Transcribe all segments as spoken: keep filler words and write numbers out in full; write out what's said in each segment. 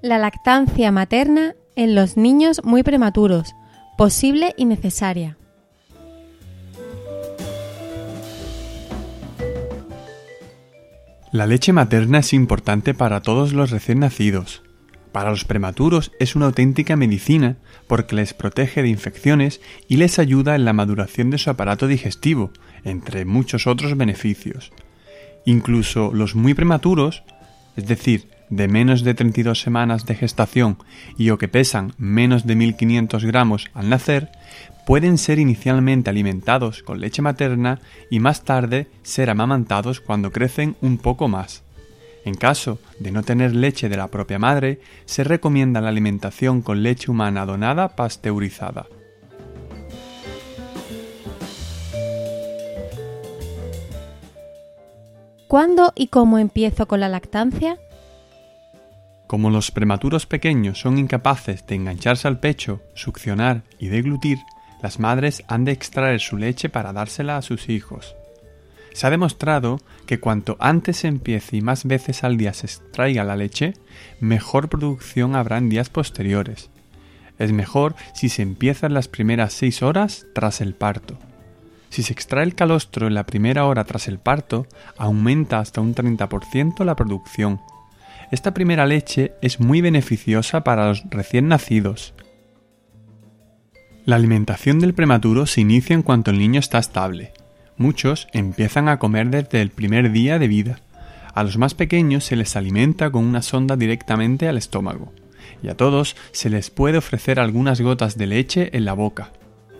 La lactancia materna en los niños muy prematuros, posible y necesaria. La leche materna es importante para todos los recién nacidos. Para los prematuros es una auténtica medicina porque les protege de infecciones y les ayuda en la maduración de su aparato digestivo, entre muchos otros beneficios. Incluso los muy prematuros, es decir, de menos de treinta y dos semanas de gestación y o que pesan menos de mil quinientos gramos al nacer, pueden ser inicialmente alimentados con leche materna y más tarde ser amamantados cuando crecen un poco más. En caso de no tener leche de la propia madre, se recomienda la alimentación con leche humana donada pasteurizada. ¿Cuándo y cómo empiezo con la lactancia? Como los prematuros pequeños son incapaces de engancharse al pecho, succionar y deglutir, las madres han de extraer su leche para dársela a sus hijos. Se ha demostrado que cuanto antes se empiece y más veces al día se extraiga la leche, mejor producción habrá en días posteriores. Es mejor si se empieza en las primeras seis horas tras el parto. Si se extrae el calostro en la primera hora tras el parto, aumenta hasta un treinta por ciento la producción. Esta primera leche es muy beneficiosa para los recién nacidos. La alimentación del prematuro se inicia en cuanto el niño está estable. Muchos empiezan a comer desde el primer día de vida. A los más pequeños se les alimenta con una sonda directamente al estómago. Y a todos se les puede ofrecer algunas gotas de leche en la boca.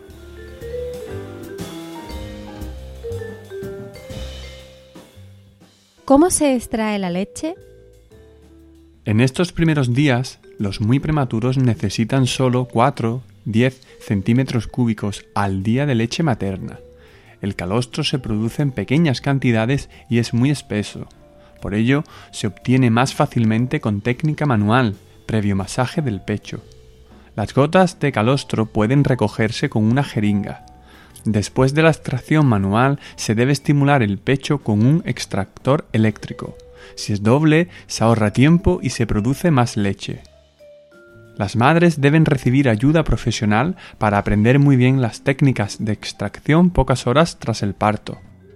¿Cómo se extrae la leche? En estos primeros días, los muy prematuros necesitan solo cuatro a diez centímetros cúbicos al día de leche materna. El calostro se produce en pequeñas cantidades y es muy espeso. Por ello, se obtiene más fácilmente con técnica manual, previo masaje del pecho. Las gotas de calostro pueden recogerse con una jeringa. Después de la extracción manual, se debe estimular el pecho con un extractor eléctrico. Si es doble, se ahorra tiempo y se produce más leche. Las madres deben recibir ayuda profesional para aprender muy bien las técnicas de extracción pocas horas tras el parto.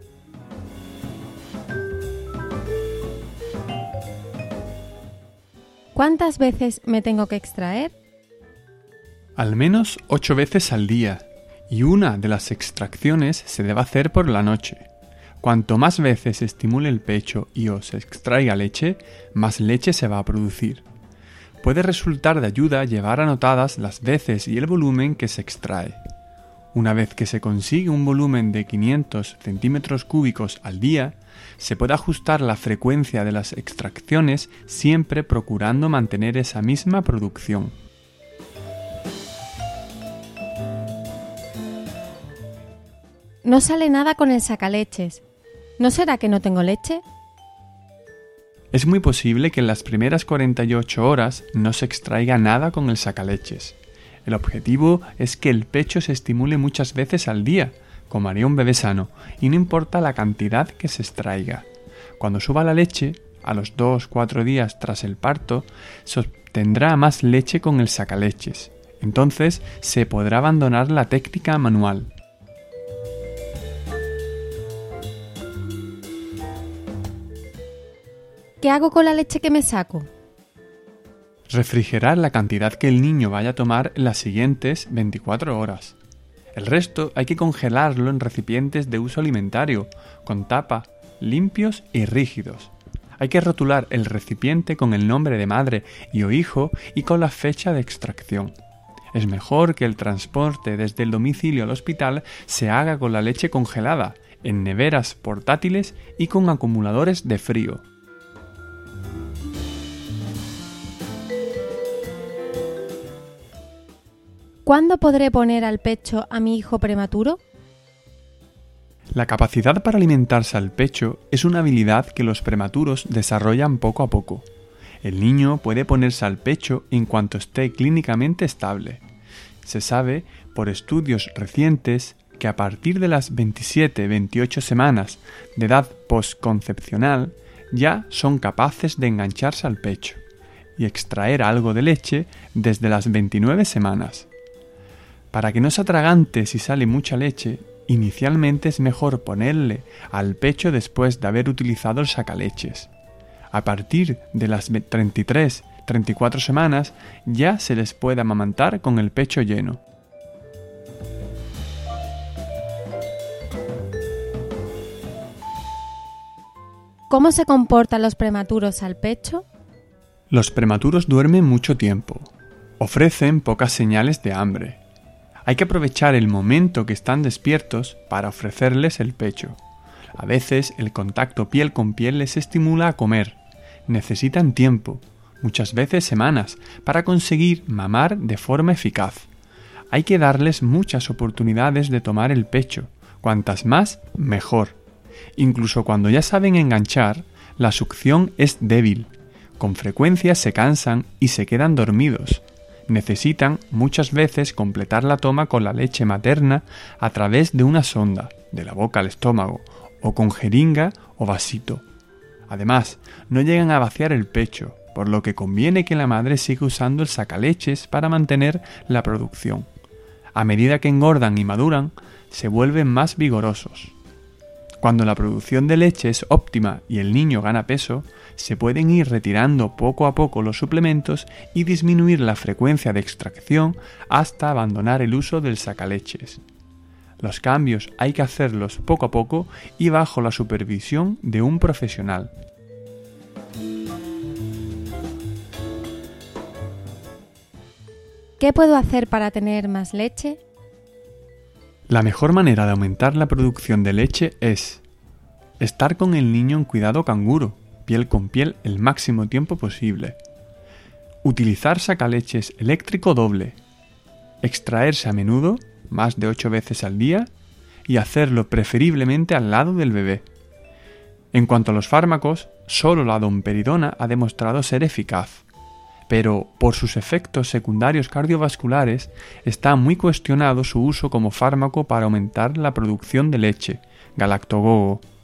¿Cuántas veces me tengo que extraer? Al menos ocho veces al día, y una de las extracciones se debe hacer por la noche. Cuanto más veces se estimule el pecho y o se extraiga leche, más leche se va a producir. Puede resultar de ayuda llevar anotadas las veces y el volumen que se extrae. Una vez que se consigue un volumen de quinientos centímetros cúbicos al día, se puede ajustar la frecuencia de las extracciones siempre procurando mantener esa misma producción. No sale nada con el sacaleches. ¿No será que no tengo leche? Es muy posible que en las primeras cuarenta y ocho horas no se extraiga nada con el sacaleches. El objetivo es que el pecho se estimule muchas veces al día, como haría un bebé sano, y no importa la cantidad que se extraiga. Cuando suba la leche, a los dos a cuatro días tras el parto, se obtendrá más leche con el sacaleches. Entonces se podrá abandonar la técnica manual. ¿Qué hago con la leche que me saco? Refrigerar la cantidad que el niño vaya a tomar en las siguientes veinticuatro horas. El resto hay que congelarlo en recipientes de uso alimentario, con tapa, limpios y rígidos. Hay que rotular el recipiente con el nombre de madre y o hijo y con la fecha de extracción. Es mejor que el transporte desde el domicilio al hospital se haga con la leche congelada, en neveras portátiles y con acumuladores de frío. ¿Cuándo podré poner al pecho a mi hijo prematuro? La capacidad para alimentarse al pecho es una habilidad que los prematuros desarrollan poco a poco. El niño puede ponerse al pecho en cuanto esté clínicamente estable. Se sabe, por estudios recientes, que a partir de las veintisiete a veintiocho semanas de edad postconcepcional ya son capaces de engancharse al pecho. y extraer algo de leche desde las veintinueve semanas. Para que no se atragante si sale mucha leche, inicialmente es mejor ponerle al pecho después de haber utilizado el sacaleches. A partir de las treinta y tres a treinta y cuatro semanas ya se les puede amamantar con el pecho lleno. ¿Cómo se comportan los prematuros al pecho? Los prematuros duermen mucho tiempo. Ofrecen pocas señales de hambre. Hay que aprovechar el momento que están despiertos para ofrecerles el pecho. A veces el contacto piel con piel les estimula a comer. Necesitan tiempo, muchas veces semanas, para conseguir mamar de forma eficaz. Hay que darles muchas oportunidades de tomar el pecho. Cuantas más, mejor. Incluso cuando ya saben enganchar, la succión es débil. Con frecuencia se cansan y se quedan dormidos. Necesitan muchas veces completar la toma con la leche materna a través de una sonda, de la boca al estómago, o con jeringa o vasito. Además, no llegan a vaciar el pecho, por lo que conviene que la madre siga usando el sacaleches para mantener la producción. A medida que engordan y maduran, se vuelven más vigorosos. Cuando la producción de leche es óptima y el niño gana peso, se pueden ir retirando poco a poco los suplementos y disminuir la frecuencia de extracción hasta abandonar el uso del sacaleches. Los cambios hay que hacerlos poco a poco y bajo la supervisión de un profesional. ¿Qué puedo hacer para tener más leche? La mejor manera de aumentar la producción de leche es estar con el niño en cuidado canguro, piel con piel el máximo tiempo posible. Utilizar sacaleches eléctrico doble. Extraerse a menudo, más de ocho veces al día, y hacerlo preferiblemente al lado del bebé. En cuanto a los fármacos, solo la domperidona ha demostrado ser eficaz, pero por sus efectos secundarios cardiovasculares está muy cuestionado su uso como fármaco para aumentar la producción de leche, galactogogo.